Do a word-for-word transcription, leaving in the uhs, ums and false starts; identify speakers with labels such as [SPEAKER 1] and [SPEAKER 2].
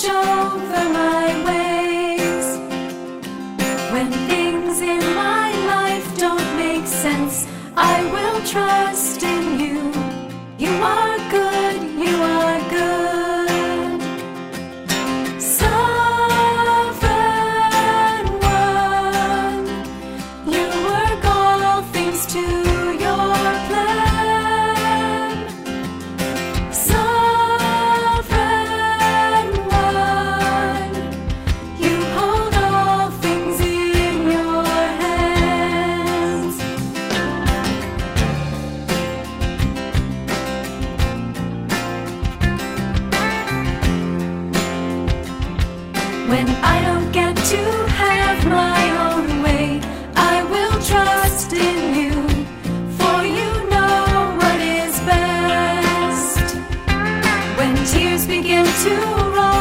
[SPEAKER 1] watch over my ways. When things in my life don't make sense, I will trust in you. You are good, you are good. Sovereign One, you work all things to your plan. Sovereign One, you hold all things in your hands. When I don't get to have my own way, I will trust in you, for you know what is best. When tears begin to roll